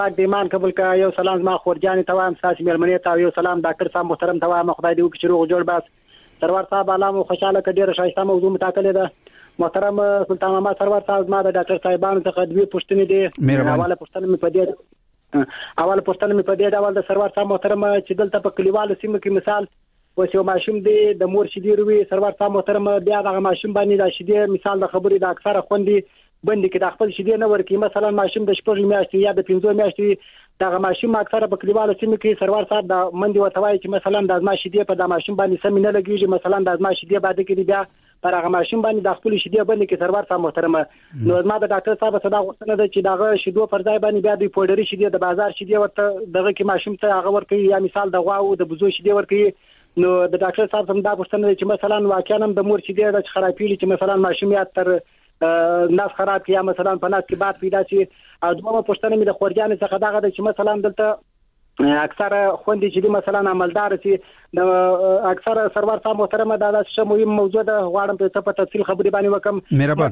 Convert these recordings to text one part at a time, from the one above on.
د ایمان قبول کا یو سلام ما خورجان ته وایم ساسي ملمنې ته یو سلام ډاکټر صاحب محترم ته وایم خدای دې وکړي روغ جوړ باس سرور صاحب علامه خوشاله کډیر شایسته موضوع متاکلې ده محترم سلطان محمد سرور صاحب ما د ډاکټر صاحبانو څخه دوی پوښتنې دي اوله پوښتنه مې په دې ډول د سرور صاحب محترم چې دلته په کلیوالو سیمو کې مثال اوس یو ماشوم دی د مور شیدې روي سرور صاحب محترم بیا دغه ماشوم باندې د شیدې مثال د خبرې د اکثره خوندې بندي کې د خپل شیدې نه ورکی مثلا ماشوم د 4 میاشتې یا د 15 میاشتې دغه ماشوم اکثره په کلیوالو سیمو کې سرور صاحب د مندي وتوای چې مثلا د ازما شیدې په د ماشوم باندې سم نه لګیږي مثلا د ازما شیدې باندې کې بیا پر هغه ماشوم باندې د خپل شیدې باندې کې سرور صاحب محترم نو ما د ډاکټر صاحب صدا غوښتنه ده چې دغه شیدو پر ځای باندې بیا د پوډري شیدې د بازار شیدې ورته دغه کې ماشوم ته هغه ورکي یا مثال د غوا او د بزو شیدې ورکي نو د ډاکټر صاحب هم دا پوښتنه ده چې مثلا واقعا د مور شیدې د خرابېږي چې مثلا ماشوم یا تر ناس خراب کیا مثلا په ناس کې باد پیدا شي او دومره پوښتنه مې د خورجان څخه دغه چې مثلا دلته اکثر خوندې چې مثلا عملدار شي د اکثر سرور صاحب محترم دا څه مهم موضوع ده غواړم په تفصیل خبرې باندې وکم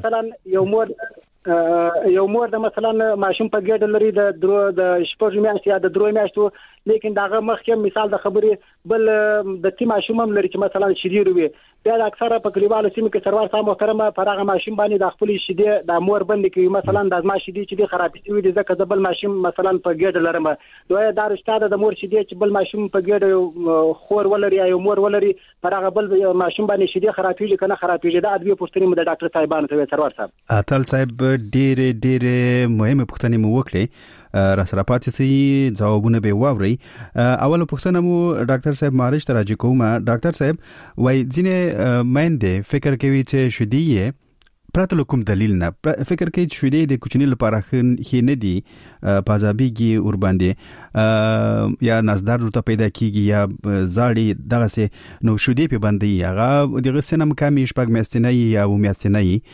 مثلا یو مور د مثلا ماشوم په ګډ لري د شپږ میاشتې یا د 3 میاشتو لیکن داغه مخکې مثال د خبرې بل د تی ماشوم هم لري چې مثلا شیدې روي بیا د اکثره په کلیوالو سیمو کې سرور صاحب محترم پر هغه ماشوم باندې د خپل شیدې د مور باندې کې مثلا د ازما شیدې چې خرابې شوی دي ځکه د بل ماشوم مثلا په ګډ لرم دوی دا رښتا د مور شیدې چې بل ماشوم په ګډ خور ولري یا مور ولري پر هغه بل ماشوم باندې شیدې خرابېږي کنه خرابېږي دا ادویه پوښتنې مو د ډاکټر صاحبانو ته سرور صاحب اتل صاحب ډېر مهمه پوښتنې مو وکړې را سره پاتې سي ځوابونه به واوري اوله پوښتنه مو ډاکټر صاحب مارش ته راځي کومه ډاکټر صاحب وای ځینې مېنده فکر کوي چې شیدې پرته کوم دلیل نه فکر کوي چې شیدې د کوچنی لپاره خې نه دي پازابيږي ور باندې یا نزدار ورته پیدا کیږي یا زاړي دغه سه نو شیدې په باندې هغه دغه سنم کمی شپږ میاشتې یا و میاشتې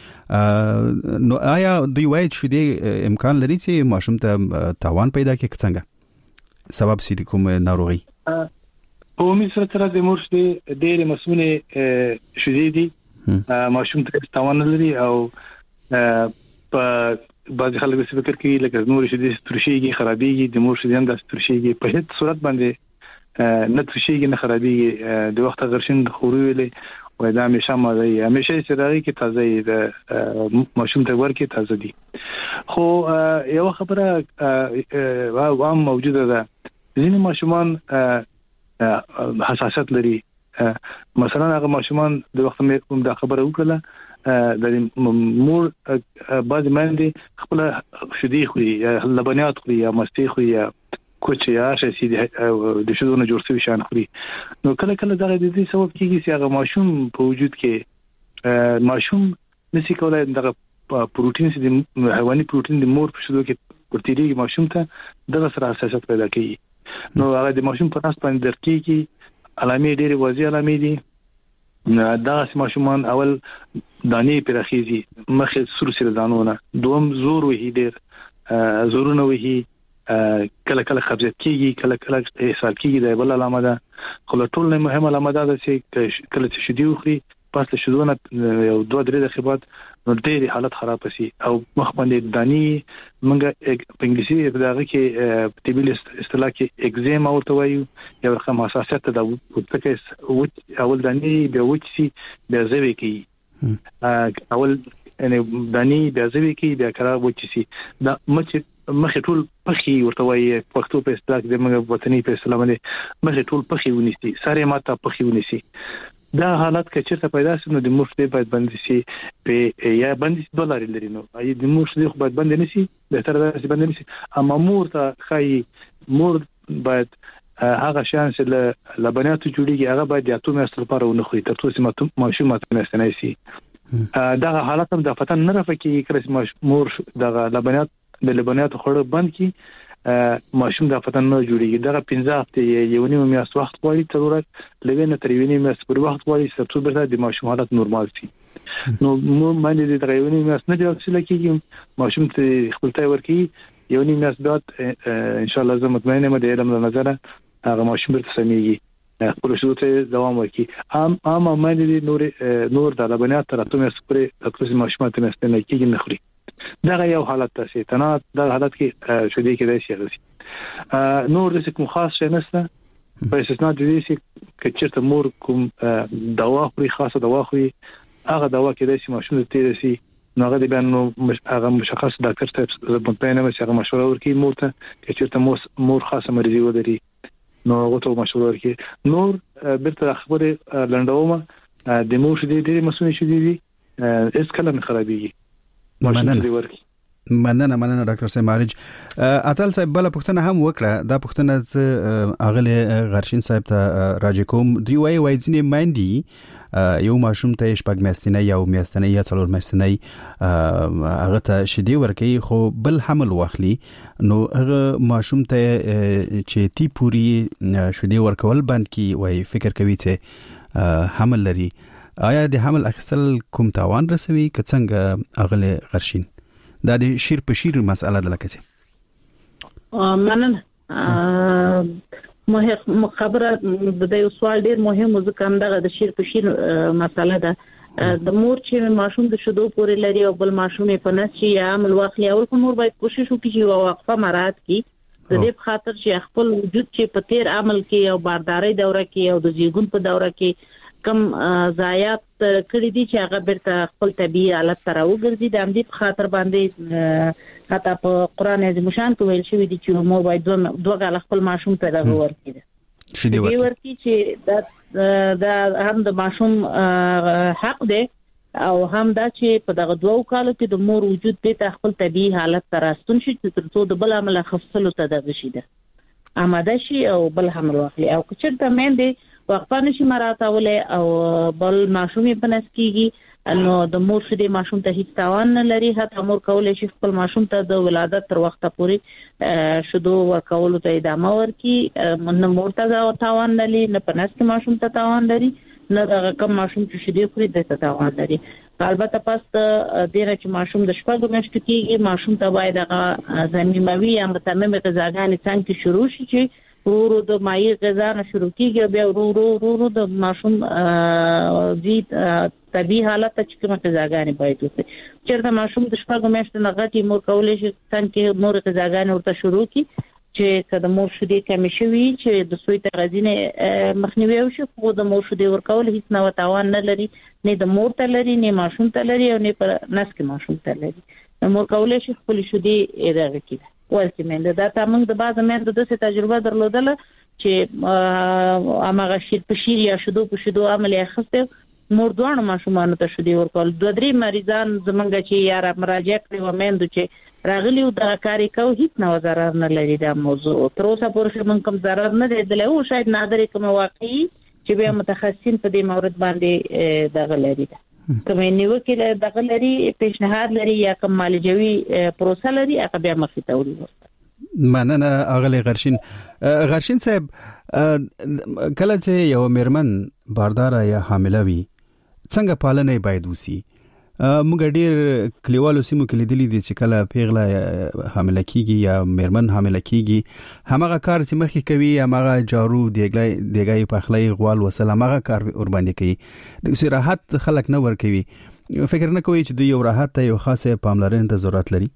نه نو آیا دوی وایي چې شیدې امکان لري چې ماشوم ته تاوان پیدا کړي څنګه سبب سي کوم ناروغي په امید سره د مور شیدې ډېر مسمونه شیدې دي ماشوم ته تاوان لري او په بعض خلک څه فکر کوي لکه نور شیدې ترشيږي خرابېږي د مور شیدې هم د ترشيږي په هیڅ صورت باندې نه ترشيږي نه خرابېږي د وخت غرشن خوري ویلې و دا همیشه سره کې تازه د ماشوم ته ورکه تازه دي خو یو خبره عام موجوده ده ځینې ماشومان حساسیت لري مثلا هغه ماشومان د وخت مې د خبره وکړه د مور بعض مېندې خپل شیدې خوري یا لبنیات خوري یا مستي خوري یا کوچ یا شي د شیدونو جوړ شوی شان خوري نو کله کله دا د دې سبب کیږي چې هغه ماشوم په وجود کې ماشوم نشي کولای دغه پروتین چې د حیواني پروتین د مور په شیدو کې ورتېږي ماشوم ته دغه سره حساسیت پیدا کوي نو هغه د ماشوم په تاسو باندې درکېږي علامې ډېرې واضح علامې دي دا ماشومان اول دانی پرخیزي مخې سور سره دانونه دوم زور وهي ډېر زورونه وهي کله کله خبرت کیږي کله کله احساس کیږي د بل علامه ده خو ټول نه مهمه علامه ده چې کله چې شیدې وخوري پس له شیدونه یو 2-3 دقیقې بعد نو ډېر حالت خراب شي او مخ باندې دانی منګه په انګلیسي په دغه کې طبي اصطلاح کې اگزیما ورته وایي یو رقم حساسیت ده وڅ اول دانی به وڅي به زوي کی اول یعنی دانی به زوي کی به کرا وڅي دا مخ ټول پخي ورته وایي پښتو په اصطلاح کې موږ وطني په اصطلاح باندې مخ ټول پخي ونیسي ساره ماته پخي ونیسي دا حالت کې چې پیدا شي نو د مفت باید بند شي په یا بند $2 لري نو ای د مفت خو باید بند نشي به تر دا چې بند نشي اما مور ته خای مور باید هغه شان چې لبنیات جوړیږي هغه باید د اتو میاشتو لپاره ونه خوري تر څو چې ماشوم ماته نه شي دا حالت هم د فتن نه رافقي کړي مور د لبنیات خوړ بند کی ماشوم د فتن نه جوړیږي دا 15 هفته یو نیم میاشت وخت غواړي ضرورت لګنه تر یو نیم میاشت پر وخت غواړي چې څو برته د ماشوم حالت نورمال شي نو باندې د یو نیم میاشت نه دی چې لکه ماشوم ته خپل ځای ورکی یو نیم میاشت بعد ان شاء الله زه مطمئن یم د علم له نظره هغه ماشوم برته سميږي خپل شروع ته دوام ورکی عام باندې نور د لبنیات تر اتو میاشت پرې تاسو ماشوم ته نه کېږي نه خوري دا یو حالت تاسو ته دا حالت کې شدي کې دی شي نور د کوم خاص شي نشته په استثناء د دې چې کچرته مور کوم دوا خوري خاصه دوا خوري هغه دوا کې د ماشوم ته تیر شي نو هغه د بیانو هغه مشخص ډاکټر ته په نه چې هغه مشوره ورکړي مور ته چې چیرته مور خاصه مرزي ولري نو هغه ته مشوره ورکړي نور بیرته خبره لنډومه د مور شدي ډېر مسؤلیت شدي اس کله خرابېږي مننه ډاکټر صاحب مارج اتل صاحب بل پښتنه هم وکړه دا پښتنه اغله غرشین صاحب ته راځي کوم دی وای ځنې ماندي یو ماشوم ته شپږ میاشتنه یا میاشتنه یا څلور میاشتنه هغه ته شیدې ورکي خو بل حمل واخلي نو هغه ماشوم ته چې تی پوری شیدې ورکول بند کی وای فکر کوي چې حمل لري آیا د حمل اخیستل کوم تاوان رسوي که څنګه اغله غرشین دا د شیر په شیر مسأله ده لکه څه مننه خبره د یو سوال ډیر مهم ځکه همدغه د شیر په شیر مسأله ده د مور چې ماشوم د شیدو پورې لري او بل ماشوم په نس شي یا عمل واخلي او مور باید کوشش وکړي چې وقفه مراعات کړي د دې خاطر چې خپل وجود چې په تیر عمل کې او بارداري دوره کې او د زیږون په دوره کې کم ضایعات کړی دي چې هغه بیرته خپل طبيعي حالت ته راوګرځي د همدې په خاطر باندې حتی په قران عظیم شان کې ویل شوی دي چې مور باید دوه غاله خپل ماشوم ته دغه ورکړي شدي ورکړي چې دا هم د ماشوم حق دی او هم دا چې په دغه دوه کالو کې د مور وجود ته خپل طبيعي حالت ته راستون شي ترڅو د بل عمل خفصلو ته دغه شي ده آماده شي او بل حمل واخلي او که چېرته مېندې وقفه نشي مراتولې او بل ماشوم په نس کېږي نو د مور شدي ماشوم ته هیڅ تاوان نه لري حتی مور کولای شي خپل ماشوم ته د ولادت تر وخته پورې شدو ورکولو ته ادامه ورکړي نه مور ته تاوان نه لري نه په نس کې ماشوم ته تاوان لري نه د کم ماشوم چې شدي خوري د تاوان لري البته پس د چې ماشوم د شپږ میاشتو کېږي ماشوم ته باید هغه ضمیموي یا متممه غذاګانې څنګه شروع شي چې ورو د مایع غذا نه شروع کیږي بیا ورو د ماشوم زید طبيعي حالت چې کومه غذاګانې باید وي چېرته ماشوم د شپږ میاشتو نه غټي مور کولای شي څنګه مور غذاګانې ورته شروع کی چې کله مور شدي کم شي چې د سوی تغذیه مخنیوي وشي خو د مور شدي ورکول هیڅ نه تاوان نه لري نه د مور ته لري نه ماشوم ته لري او نه پر نس کې ماشوم ته لري مور کولای شي خپل شدي اداره کړي ورته مند دا تاسو د باز مند د څه تجربه درلودله چې امغه شیر په شیر یا شدو په شدو عمل اخسته مور دوه ماشومان ته شدي ورکول دوه درې مریضان زمونږ چې یاره مراجعه کړو مند چې راغلی او د کاری کو هیڅ نه ضرر نه لري دا موضوع تر اوسه پورې موږ کوم ضرر نه دی او شاید نادر کوم واقعي چې به متخصصین په دې مورد باندې دغه لري کوم نیو کې دغه لري پیشنهاد لري یا کوم مالجوي پروسه لري هغه بیا مخې ته وړي مننه اغلی غرشین صاحب کله چې یو میرمن باردار یا حامله وي څنګه پالنه باید وسی موږ ډیر کلیوالو سیمو کې لیدلې دي چې کله پیغله حامله کیږي یا میرمن حامله کیږي همغه کار چې مخکې کوي همغه جارو دیګای پخلی غوال وسل همغه کار ور باندې کوي د راحت خلک نه ور کوي فکر نه کوي چې د یو راحت ته یو خاصه پاملرنه ته ضرورت لري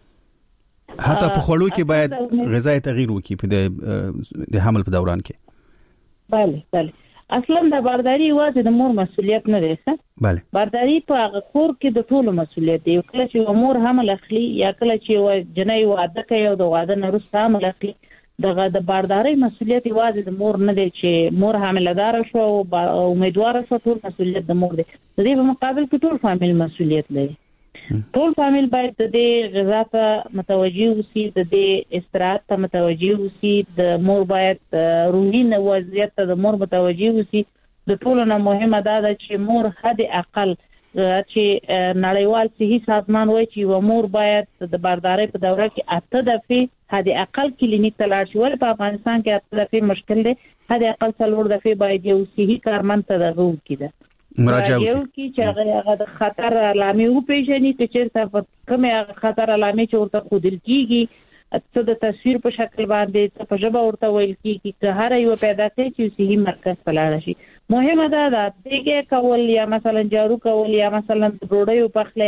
حتی په خوړو کې باید غذای تغییر وکړي په د حمل په دوران کې بله اصلا د بارداری واځي د مور مسؤلیت نه دی ښه bale بارداری په کور کې د ټولو مسؤلیت دی کله چې مور حمل اخلي یا کله چې جنۍ واده کوي او د واده نه وروسته حمل اخلي د بارداری مسؤلیت واځي د مور نه دی چې مور حاملدار شو او امیدوار شو ټول مسؤلیت د مور دی د دې په مقابل کې ټول فامیل مسؤلیت لري ټول فامیل باید د دې غذا ته متوجه وي د دې استراحت ته متوجه وي د مور باید روحي وضعیت ته د مور متوجه وي د ټولو نه مهمه دا ده چې مور حد اقل چې نړیوال صحي سازمان وایي چې مور باید د باردارۍ په دوره کې 8 دفعې حد اقل کلینیک ته لاړ شي ول په افغانستان کې 8 دفعې مشکل دی حد اقل 4 دفعې باید یو صحي کارمند ته دغه وکړي مراجعه یو کی چې هغه د خطر علامې او پیژني چې څه کومه خطر علامې چې ورته خودل کیږي څه د تصویر په شکل باندې څه په ژبه ورته ویل کیږي چې هر یو پیدا کوي چې صحیح مرکز پلاړ شي مهمه ده دغه کول یا مثلا جارو کول یا مثلا ډوډۍ پخله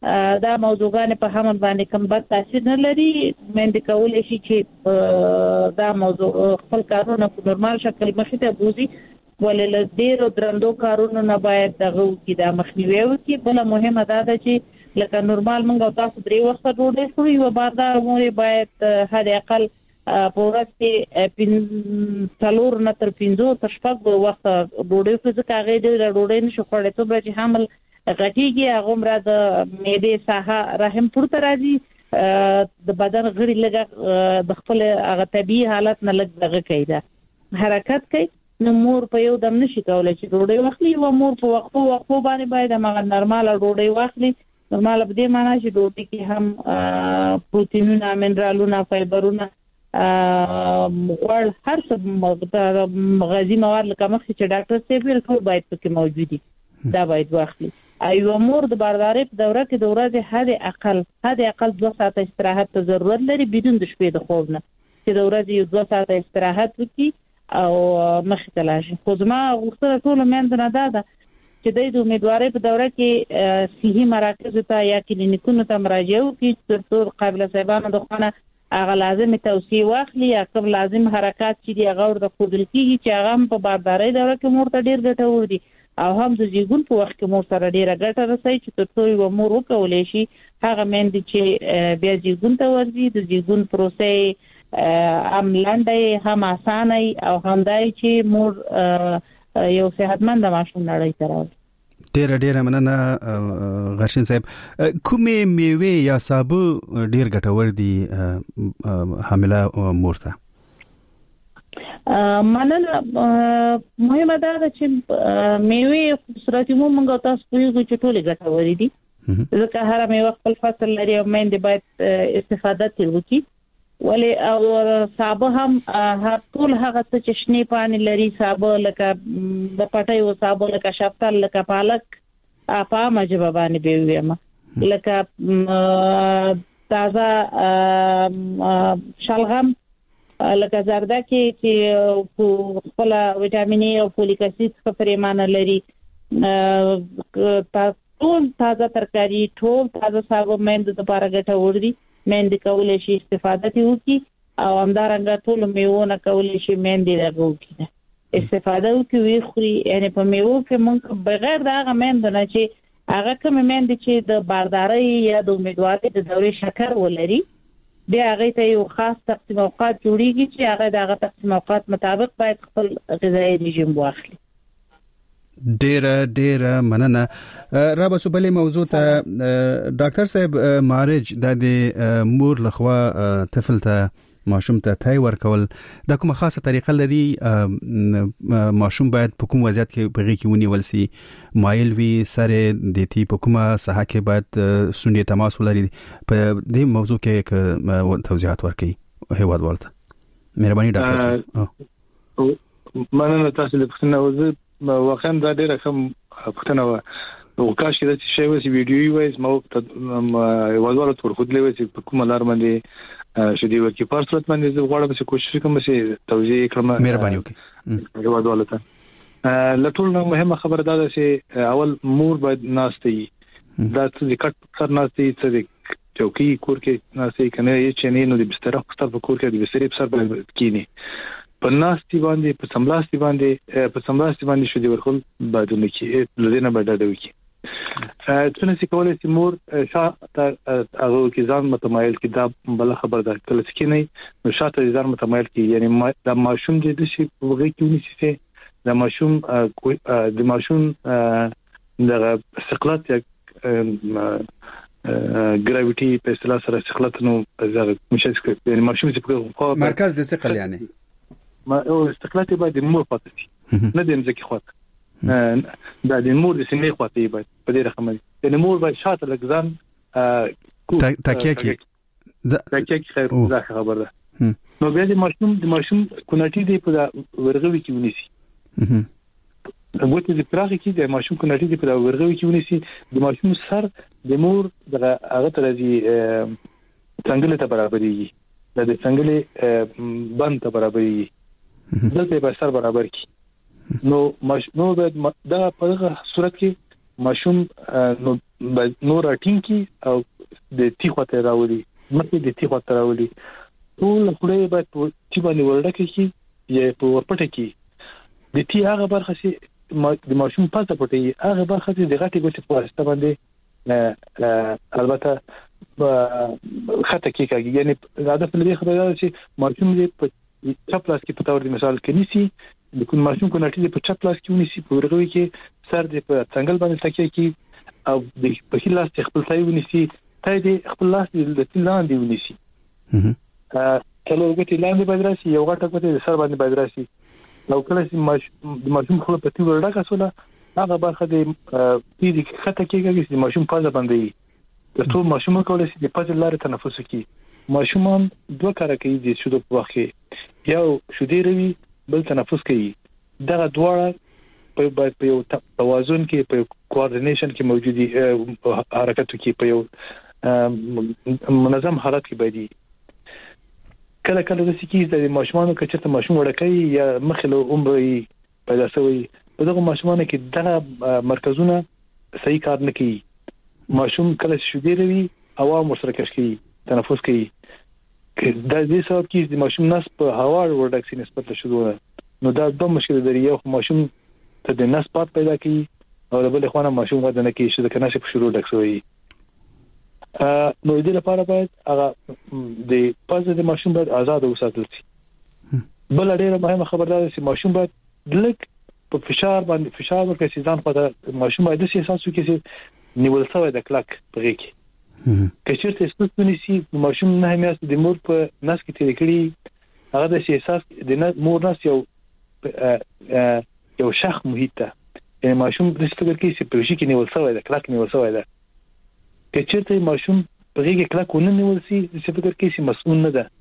دا موضوعګان په حمل باندې کوم بد تاثیر نه لري. مېندې کولای شي چې دا موضوع خپل کارونه په نورمال شکل مخې ته بوزي، ولې له ډېرو درندو کارونو نه باید دغه وکړي، دا مخنیوي وکړي. بله مهمه دا ده چې لکه نورمال موږ او تاسو 3 وخته ډوډۍ خورو، یوه باردار مور باید حد اقل په ورځ کې 4 نه تر 5 تر 6 وخته ډوډۍ خوري، ځکه هغې ډېره ډوډۍ نشي خوړلی. څومره چې حمل غټیږي هغومره د معدې ساحه رحم پورته راځي، د بدن غړي لږه د خپل هغه طبیعي حالت نه لږ دغه کوي، دا حرکت کوي. نو مور په یو دم نشي کولای چې ډوډۍ واخلي. یوه مور په وقفو باندې باید هماغه نرماله ډوډۍ واخلي. نرماله په دې معنی چې ډوډۍ کې هم پروتینونه، منرالونه، فایبرونه، غوړ، هر څه غذایي مواد لکه مخکې چې ډاکټر صاحب ویل ټول باید پکې موجود دي، دا باید واخلي. ایوه مور د باردارۍ په دوره کې د ورځې حد اقل 2 ساعته استراحت ته ضرورت لري، بدون د شپې د خوب نه، چې د ورځې 2 ساعته استراحت وکړي او مخې ته لاړ شي. خو زما غوښتنه ټولو میندو نه دا ده چې دوی د امیدوارۍ په دوره کې صحي مراکزو ته یا کلینیکونو ته مراجعه وکړي، تر څو قابله صاحبانو د خونه هغه لازم توصیه واخلي یا کوم لازم حرکات چې دی هغه ورته ښودل کېږي، چې هغه هم په باردارۍ دوره کې مور ته ډېر ګټور دي او هم د زیږون په وخت کې مور سره ډېره ګټه رسوي، چې تر څو یوه مور وکولی شي هغه میندې چې بیا زیږون ته ورځي د زیږون پروسه هم لنډه هم اسانه او هم دای چې مور یو صحتمند ماشوم نړۍ ته راوړي. ډېره مننه غرشین صاحب. کومې میوې یا سابه ډېر ګټور دي حامله مور ته؟ مننه. مهمه دا ده چې میوې صورت عموم موږ تاسو پوهیږو چې ټولې ګټورې دي، ځکه هر میوه خپل فصل لري او میندې باید استفاده ترې وکړي. ولې او سابه هم ټول هغه څه چې شنې پاڼې لري، سابه لکه د پټیو سابه، لکه شفتل، لکه پالک، په عامه ژبه باندې به ووایم، لکه تازه شلغم، لکه زردکي چې خپل ویټامین ای او فولیک اسید څخه پریمانه لري، ټول تازه ترکاری، ټول تازه سابه میندو لپاره ګټور دي. میندې کولی شي استفاده ترې وکړي او همدارنګه ټولو میوو نه کولی شي میندې دغه وکړي، استفاده وکړي، ویې خوري. یعنې په میوو کې موږ بغیر د هغه میندو نه چې هغه کومې میندې چې د باردارۍ یا د امیدوارۍ د دورې شکر ولري، بیا هغې ته یو خاص تقسیم اوقات جوړیږي چې هغه د هغه تقسیم اوقات مطابق باید خپل غذایي رژیم واخلي. ډېره مننه. را به بلې موضوع ته ډاکټر صاحب، مارج د مور لخوا طفل ته ماشوم ته تای ورکول دا کومه خاصه طریقه لري؟ ماشوم باید په کوم وضعیت کې په غېږ کې ونیول سي؟ مایل وي، سر د تی په کومه ساحه کې باید سونډې تماس ولري؟ په دې موضوع کې توضیحات ورکړئ هیوادوال ته. مهرباني ډاکټر صاحب. مننه تاسو له پوښتنې. واقعا دا ډېره ښه پوښتنه وه. او کاش چې داسې شی وسي، ویډیو وایي ما هیوادوالو ته ورښودلی وای چې په کومه لار باندې شدي ورکړي. په هر صورت باندې زه غواړم چې کوشش وکړم چې توضیح کړم. مهرباني وکړئ هیوادوالو ته. له ټولو نه مهمه خبره دا ده چې اول مور باید ناسته وي. دا څه د کټ سر ناسته وي، څه د چوکۍ کور کې ناسته وي، که نه یې چې نه نو د بستره په کور کې د بسترې په سر باید کښېني. په ناستې باندې، په سملاستې باندې شدي ورکول باید ونه کړي، له دې نه باید ډډه وکړي. څونه چې کولی شي مور شاته هغه کې ځان متمایل کړي. دا بله خبره ده، کله چې کښېنئ نو شاته ځان متمایل کړي. یعنې دا ماشوم چې داسې په غېږ کې ونیسي چې د ماشوم دغه ثقلت یا ګراویټي په اصطلاح سره ثقلت نو دغه مشهد یعنې ماشوم چې مرکز د ثقل یعنی او استقلال باید د مور خواته شي، نه د مځکې خواته. دا د مور د سینې خواته باید په دې رقم باندې، یعنې مور باید شاته لږ ځان تکیه کړي. خیر دا خبره ده. نو بیا د ماشوم کوناټي دی په ورغوي کې ونیسي، ګوتې د پراخې کې د ماشوم کوناټي دی په ورغوي کې ونیسي. د ماشوم سر د مور دغه هغه ته راځي، څنګلې ته برابرېږي، د څنګلې بند ته برابرېږي، دلته به سر برابر کی. نو باید دا په دغه صورت کې ماشوم نو نور اټینګي او د تیخو ته راولي مکه د تیخو ته راولي ټول خړې باید چې باندې ورډکه شي یا په ورپټه کې د تی هغه برخه سي د ماشوم پاتې پټي هغه برخه د غټي ګوتې په واسطه باندې البته خطه کې کوي یعنی هدف لري خبره ده چې ماشوم دې په چپلاس کې په تور مثال کې نيسي د کوم ماشوم کو نټي په چپلاس کې ونيسي په ورغوي کې سر دې په څنګل باندې تکي کې او د په خلاص خپل ځای ونيسي ته دې خپل لاس د تلان دی ونيسي کله وګورئ لاندې باید راشي یو غټه کوته د سر باندې باید راشي نو کله چې د ماشوم خپل پتی ورډه کسوله هغه برخه د دې خطه کېږي چې ماشوم پازه باندې د ټول ماشوم کولای شي د پازه لارې تنفس وکړي ماشومان دوه کار کوي د شودو په وخت کې یو شودي روي بل تنفس کوي دا دواړه په یو توازن کې په کوارډینیشن کې موجودي حرکت کې په یو منظم حالت کې باندې کله کله د سکیز د ماشومانو کچته ماشوم وړکې یا مخله عمرې پیدا شوی په دغه ماشومانو کې دغه مرکزونه صحیح کار نه کوي ماشوم کله شودي روي عوام سره کشکي تنفس کوي دا دې سبب کې د ماشوم نس په هوا ورډکسي نسبت له شودو نو دا د مشکل لري یو ماشوم ته د نس پات پیدا کوي او د بل خوانه ماشوم ودانه کوي چې د کناشه په شروع ډکسوي نو دې لپاره باید هغه د پازه د ماشوم باید آزاد وساتل شي بل ډیره مهمه خبردار چې ماشوم باید لک په فشار ورکړي چې ځان په ماشوم باید د احساس وکړي چې نیول شوی د کلک بغي کې کچېرته سپورتونی سي ماشوم نه میاست د مور په ناس کې تیر کړي هغه د احساس د مور ناس یو شخ محیط ته یعنی ماشوم د فکر کې چې په شي کې نیول شوی د کلک نیول شوی ده کچېرته ماشوم په غیږ کې کلک ونه نیول شي چې فکر کې چې مسؤل نه ده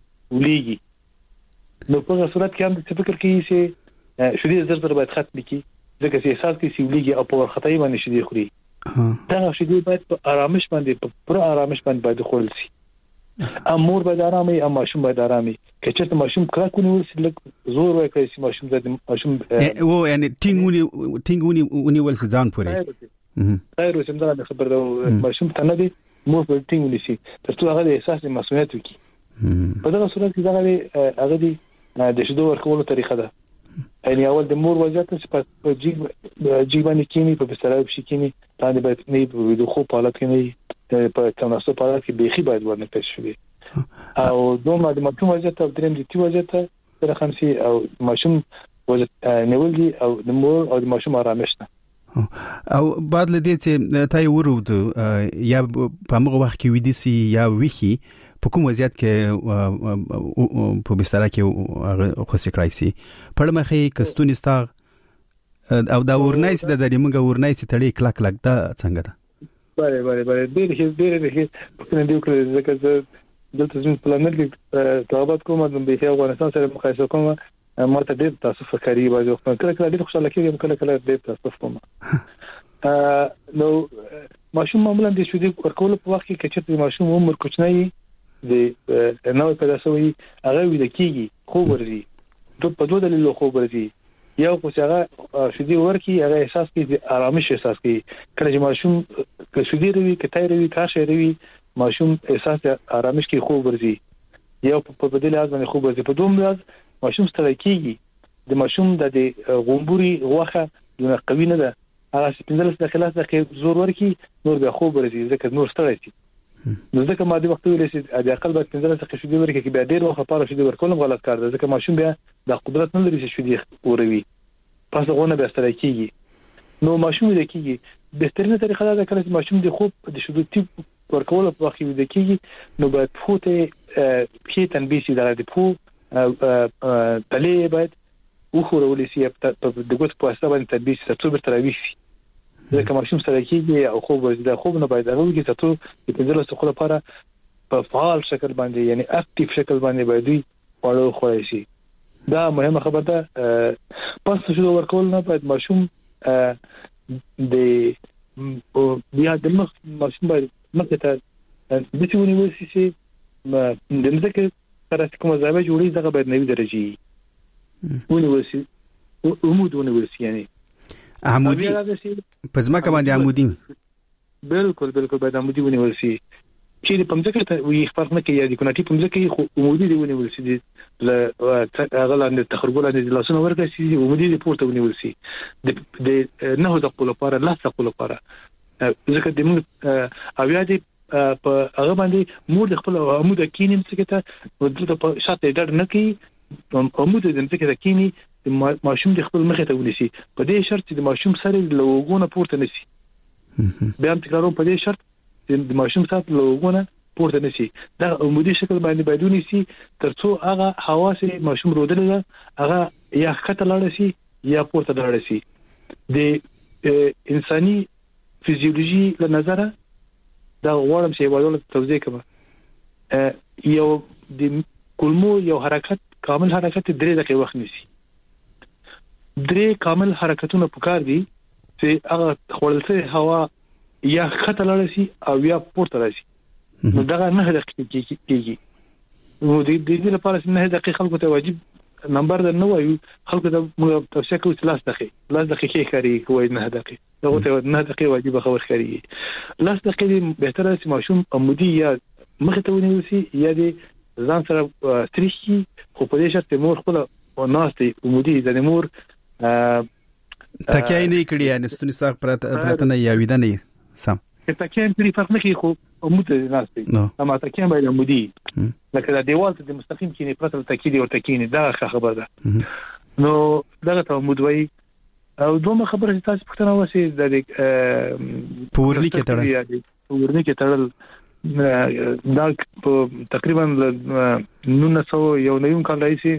ولېږي نو په صورت کې هم د فکر کې چې شودي زر باید ختم کړي ځکه چې احساس کې چې ولېږي او په ورختای باندې شودي خوري دا شودي باید په آرامش باندې په پر آرامش باندې باید خورل شي امور باید آرامي او ماشوم باید آرامي کچېرته ماشوم کلک ونیول شي لکه زور وکړي چې ماشوم او یعنی ټینګونی ول ځان پوري غیر وسمدار خبر ده ماشوم ته نه دي مور په ټینګ ونیسي ترڅو هغه د احساس د مسؤلیت وکړي په دغه صورت کې هغه دي د شودو ورکولو طریقه ده یعنی اول د مور وضعیت چې په جیبانی کینی په بستر کې کینی باندې باید نه د خو په حالت کې نه په تناسب په حالت کې بيخي باید ورنه پېښ شي او دومره د ماشوم وضعیت او دریم د تی وضعیت سره خمسي او ماشوم وضعیت نیول دي او د مور او د ماشوم آرامش نه او بعد لدې چې تای ورود یا په موږ وخت کې وې دي سي یا ویخي په کوم وضعیت کې په بستر کې خو سکرای سي په مخې کستونی ستار او دا ورنای سي د موږ ورنای سي تړي کلک دا څنګه ده بله ډېر په دې کې ځکه دلته زموږ پلانر کې توابت کوم د بهي افغانستان سره مقایسه کوم ما ته ډېر تاسو فکرې واجو کله ډېر خوشاله کېږم کله ډېر تاسو کوم نو ماشوم معمولا د شودي ورکول په وخت کې چې ماشوم عمر کوچنی د نوې پیدا شوی هغه ویل کېږي خو ورزي په دوه دلیلو خو ورزي یو خو هغه شودي ورکی هغه احساس کې آرامش احساس کې کله چې ماشوم که شودي روي کته روي کاشه روي ماشوم احساس آرامش کې خو ورزي یو په بدل ازمه خو ورزي په دوم راز ماشوم ستړی کېږي د ماشوم د غومبوري غوخه دونه قوي نه ده هغه سپینځل د خلاص د زور ورکی نور به خو ورزي ځکه نور ستړی شي نو ځکه ما د وخت ویل چې د عقل باید سپینځل څخه شودي ورکی کې به ډېر وخت پاره شودي ورکول غلط کار ده ځکه ماشوم بیا د قدرت نه لري چې شودي وروي پس غونه به ستړی کېږي نو ماشوم د کېږي بهترینه طریقه ده چې ماشوم د خوب د شودي تیپ ورکول په وخت کې د کېږي نو باید فوته کې تنبیه شي د پو تلې باید وخورولې سي په دغه په اساس باندې تدبیر ستو بر تراویح شي ځکه ماشوم سره کېږي او خوب د خوب نه باید هغه ستو د پنځله څخه لپاره په فعال شکل باندې یعنی اکټیو شکل باندې باید وړو خوړی شي دا مهمه خبره ده پس شو ورکول نه باید ماشوم د بیا د ماشوم باید مکه د څونی وسی سي د مزکه سره کوم ځای جوړی دغه باید نوې درجه ونیورسي عمود ونیورسي یعنی عمودي پزما باندې عمودي بالکل باید عمودي ونیول شي چې په مځکه ته وي فرق نه کوي د کوناټي په مځکه خو عمودي دی ونیول شي د غلاند تخرګول د لاسونو ورته شي عمودي دی پورته ونیول شي د نه د خپل لپاره لا خپل لپاره ځکه د موږ اویا دي په هغه باندې مور د خپل عمود کینې څخه ته ودته په شاته ډډ نه کوي عمود د څخه ته کینی د ماشوم د خپل مخه ته ونیسي په دې شرط چې د ماشوم سره لوګونه پورته نشي بیا تکراروم په دې شرط د ماشوم سره لوګونه پورته نشي دا عمودي شکل باندې بدونی سي ترڅو هغه حواس ماشوم رودل هغه یا خطر لاړ شي یا پورته لاړ شي د انساني فزیولوژي له نظره دا غواړم چې یو توضیح کوم یو د کولمو یو حرکت کامل حرکت 3 دقیقې وخت نیسي 3 کامل حرکتونه پکار دي چې هغه خپلته هوا یا خطر لاړ شي او یا پورته راشي نو دا نه دقیقې کیږي نو د دې لپاره چې نه دقیقې خلکو ته واجب نمبر د نو وایو خلکو ته موږ توصیه کوو چې 10 دقیقې کاری کوی نه دقیقې دغه ته نه دقیقې واجب خبر کاری 10 دقیقې به تر چې ماشوم عمودي یا مخ ته ونیول شي یا د ځان سره ستریشي خو په دې شرط مور خپل ناشته عمودي د مور تکای نه کړی ان ستونی ساق پرته نه یا ویدنه سم تکای په فرق نه کې خو عمودي ناشته اما تکای باید عمودي لکه د دیوال ته د مستقیم کې پرته تکای او تکای دا خبره ده نو دغه ته عمودوي او دومره خبره چې تاسو پښتنه وسی د پورنی کې تړل دا تقریبا 1991 کال راځي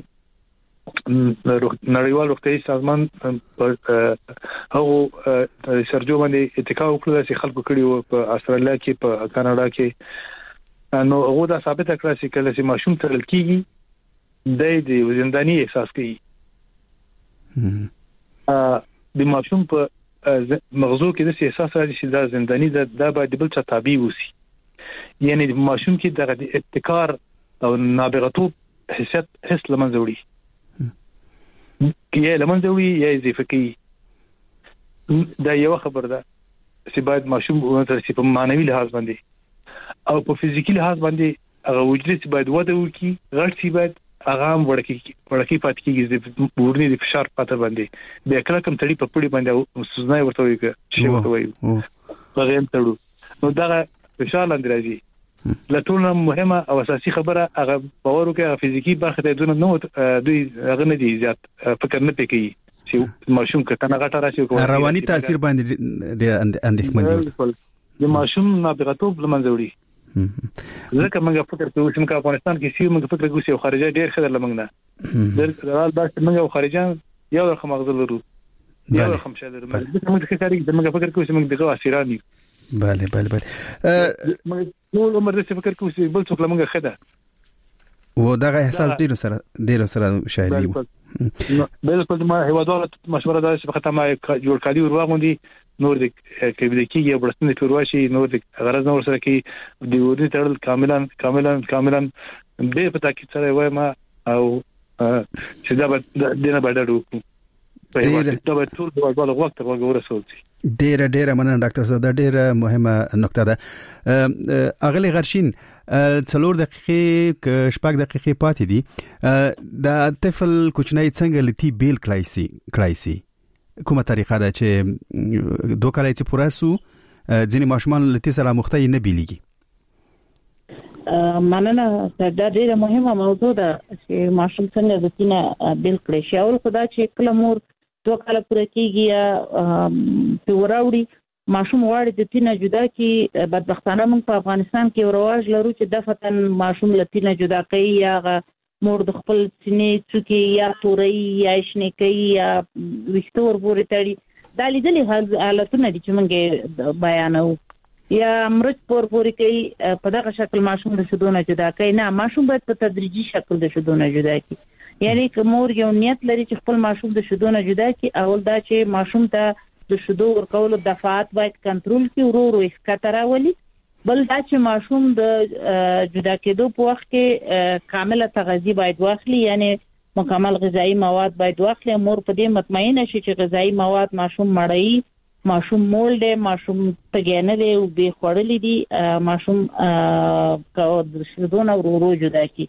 نړیوال روغتیايي سازمان هغه سرجو باندې اتکا وکړه چې خلکو کړي په استرالیا کې په کاناډا کې نو هغه دا ثابت کړه چې کله چې ماشوم ترل کیږي د زنداني احساس کوي د ماشوم په مغزو کې د احساس راځي چې دا زنداني دا باید بل څه تابع وسی یعنی ماشوم کې د ابتکار او نابغتوب حس لمنځه وړي یا لمنځه وړي یا اضافه کوي دا یو خبر ده چې باید ماشوم ورته په معنوي لحاظ باندې او په فزیکی لحاظ باندې هغه وجود چې باید وده وکړي غړ چې باید هغه وړکی پات کیږي د ورني د فشار پاتې باندې بیا کله کوم تړي په پړي باندې سوزنای ورته وي چې ورته وي هغه تړو نو دا فشار لاندې راځي لټونه مهمه او اساسي خبره هغه باور وکړه فزیکی برخه ته دونه نو دوی هغه نه دي زیات فکر نه پکې چې ماشوم کته غټه راشي رواني تاثیر باندې اندېښمن دي د ماشوم نابغتوب لمنځه وړي ځکه موږ فکر کوو چې افغانستان کې سیمه موږ فکر کوو چې خارجي ډېر خدای لمنګنه درال بس موږ خارجيان یو رقم مغزل ورو یو رقم شاله موږ فکر کوو چې موږ دغه اسیرانی بله ټول عمر دې فکر کوو چې بل څوک لمنګه خده و دغه احساس ډیر سره شاهدي بالکل ما هیوادوالو مشوره ده چې په ما جوړ کړی ورواغوندي نور د کېږي برسنه پیرواشي نور د غرض نور سره کې دی ورني تړل کاملا به پتا کې سره وای ما او چې دا دینه باندې دا به ټول د وخت ورسول ډیره مننه ډاکټر صاحب دا ډیره مهمه نقطه ده اغلی غرشین 4 دقیقې شپږ دقیقې پاتې دي دا طفل کوچنی څنګه لتی بیل کلایسي کومه طریقه ده چې دوه کال چې پوره سو ځینې ماشومان لتی سره مختلف نه بیلېږي مننه دا ډیره مهمه موضوع ده چې ماشوم څنګه د تینه بیل کړي شي او خدا چې کله مور دوه کال پوره کیږي یا په وراوړي ماشوم غواړي د تینه جدا کی بدبختانه موږ په افغانستان کې رواج لرو چې د فتن ماشوم لتینه جدا کوي یا مور د خپل سینې څوکي یا توري یا شنه کوي یا وشتور پورې تړي دا لیدلې حالتونه دي چې موږ بیانو یا مرچ پورې کوي په دغه شکل ماشوم د شودونه جدا کوي نه ماشوم باید په تدریجي شکل د شودونه جدا کوي یعنی که مور یو نیت لري چې خپل ماشوم د شودونه جدا کوي اول دا چې ماشوم ته د شودو ورکولو دفعات باید کنټرول کړي ورو ښکته راولي بل دا چې ماشوم د جدا کېدو په وخت کې کامله تغذیه باید واخلي یعنی مکمل غذایی مواد باید واخلي مور په دې مطمئنه شي چې غذایی مواد ماشوم مړی ماشوم مول دی، ماشوم تګینه دی او به خړلې دي، ماشوم د شیدو نه ورو جدا کی.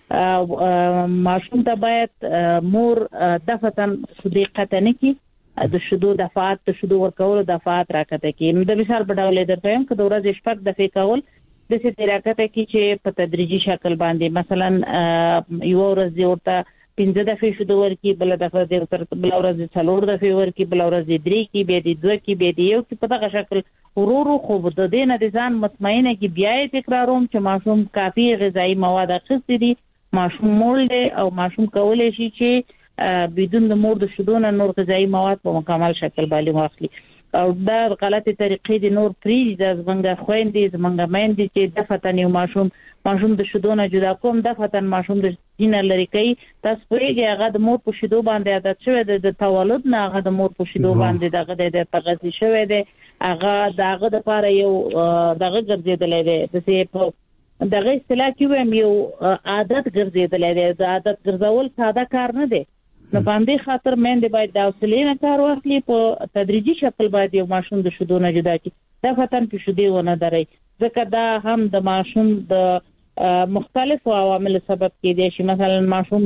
ماشوم ته باید مور دفتن صدیقه نه کی د شیدو دفعات د شیدو ورکول دفعات راکته کی. نو د مثال په ډول درته که د ورځې شپږ دفعې کول د څه راکته کی چې په تدریجي شکل باندې مثلا یو ورځ ورته 15 دفعې شیدو ورکی، بل دفعه د بل ورځ 4 دفعې ورکی، بل ورځ 3 کی، به د 2 کی، به د 1 کی، په دغه شکل ورو خو د دې نه د ځان مطمئنه کی بیا تکراروم چې ماشوم کافي غذایی مواد اخیستي دي، ماشوم مول دی او ماشوم کولای شي چې بدون د مور د شیدو نه نور غذایی مواد په مکمل شکل باندې واخلي. او دا غلطه طریقې د نور پری د زمنګ خويندې زمنګ مېندې چې د فتن یو ماشوم د شیدو نه جدا کوم، د فتن ماشوم د دینه لري کوي. تاسو پرېږه هغه د مور په شیدو باندې عادت شوی د تولد نه، هغه د مور په شیدو باندې دغه د تغذیه شوی دی، هغه دغه د لپاره یو دغه ګرځیدلې دی د څه په دغه اصطلاح کې ویم یو عادت ګرځیدلې دی. د عادت ګرځول ساده کار نه دی، نو باندې خاطر مېندې باید د حوصلې نه کار واخلي، په تدریجي شکل باید یو ماشوم د شیدو نه جدا کړي، دا فتن په شیدې ونه دري، ځکه دا هم د ماشوم د مختلفو عوامل سبب کېدای شي. مثلا ماشوم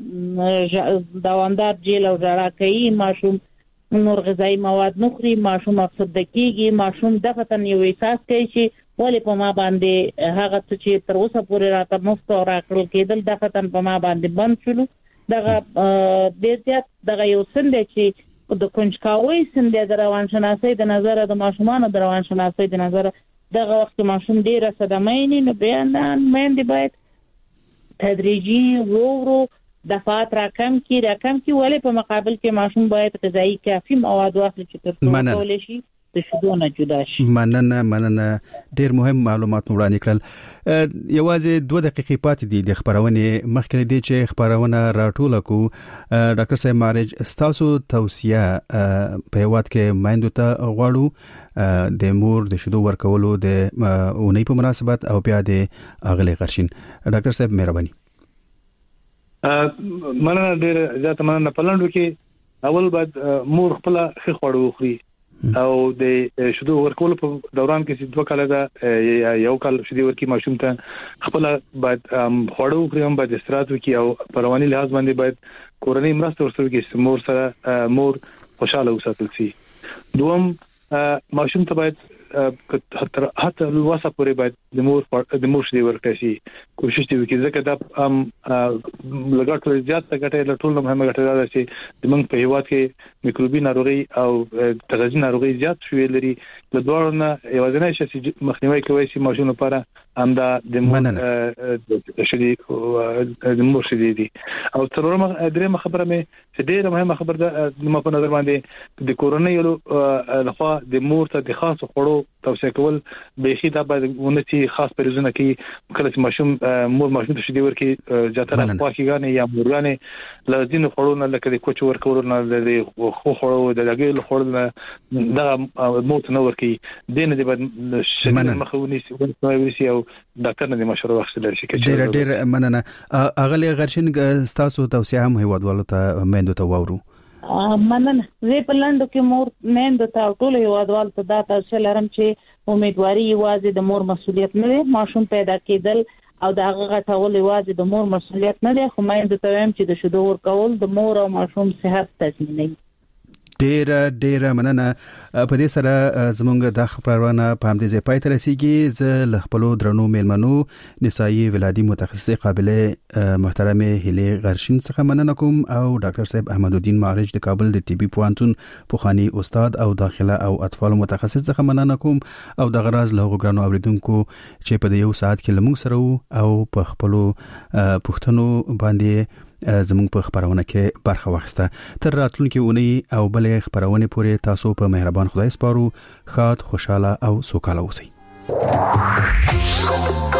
جړه دوامدار جیل او جړه کوي، ماشوم نور غذایی مواد نخوري، ماشوم افسرده کېږي، ماشوم د فتن یو احساس کوي چې ولې په ما باندې هغه چې تر اوسه پورې راته مفت او راکړل کېدل د فتن په ما باندې بند شول. دغه ډېر زیات دغه یو سند چې د کنجکاوي سند د روانشناسۍ د نظر د ماشومان د روانشناسۍ د نظر دغه وخت ماشوم ډېر صدمه نه بیان مېندې باید تدریجي ورو دفعات راکم کی ولې په مقابل کې ماشوم باید غذایی کافي مواد واخلي چې تر ټولو شي د شیدو نه جدا شي. مننه ډېر مهم معلومات وړاندې کړل. یوازې 2 دقیقې پاتې دي د خبرونې مخکې دي چې خبرونه راټوله کو. ډاکټر صاحب مارج ستاسو توصیه په هیواد کې مایندو ته غواړو د مور د شیدو ورکولو د اونۍ په مناسبت او بیا د اغلی غرشین. ډاکټر صاحب مهرباني. مننه ډېر زیات مننه. په لاندو کې اول باید مور خپل ښه خواړه وخوري او د شیدو ورکول په دوران کې 2 کال دا یو کال شیدو ورکی ماشوم ته خپل باید خواړه وخوري، هم باید استراحت وکړي او په رواني لحاظ باندې باید کورنۍ مرسته ورسره وکړي، مور سره مور خوشاله وساتل شي. دوم ماشوم ته باید حتی الواسه پورې باید د مور شیدې ورکړي شي، کوشش دی وکړي، ځکه دا لګټ زیات ګټه له ټول مهمه ګټه ده چې د موږ په هیواد کې میکروبي ناروغي او تغذیه ناروغي زیات شوې لري. د دوه نه یوازینی شي چې مخنیوي کوي چې ماشوم لپاره همدا د مور شیدې د مور شیدې دي. او څلورمه درېمه خبره مې چې ډېره مهمه خبره ده د په نظر باندې د کورنۍ لخوا د مور ته د خاص خوړو توصیه کول به دا باید ونتي خاص پریزونه کې کله چې ماشوم ته شیدې ورکي جاتره پاکيګانې یا مورګانې لازم خوړو نه لکه د کوچ ورکول نه د خو خوړو د لګي خوړل نه دا موت نه ورکي دینه د باید مخاوني سي او ډاکټر نه مشوره واخیستل شي. ډېر مننه. اغلی غرشین تاسو توصیه هم هیوادوالو ته مېندو ته واورو. مننه. زه په لاندو کې مور مېندو ته ټول هیوادوالو ته دا توصیه لرم چې امیدواري یوازې د مور مسؤلیت نه دی، ماشوم پیدا کېدل او د هغه غټول یوازې د مور مسؤلیت نه دی، خو مېندو ته وایم چې د شیدو ورکول د مور او ماشوم صحت تضمینوي. ډېر مننه. په دې سره زموږ د خبرونه په همدې ځای پای ته رسیږي. زه له خپلو درنو میلمنو نسایي ولادي متخصص قابله محترمه هیلي غرشین څخه مننه کوم او ډاکټر صاحب احمد الدین معرج د کابل د طبي پوهنتون پوخانی استاد او داخله او اطفال متخصص څخه مننه کوم او د غراز له غوګرانو اوریدونکو چې په یو ساعت کې لمونږ سره او په خپلو پښتنو باندې زموږ په خبرونه کې برخه واخیسته. تر راتلونکي اونۍ او بلې خبرونه پورې تاسو په مهربان خدای سپارو. ښاد، خوشاله او سوکاله اوسئ.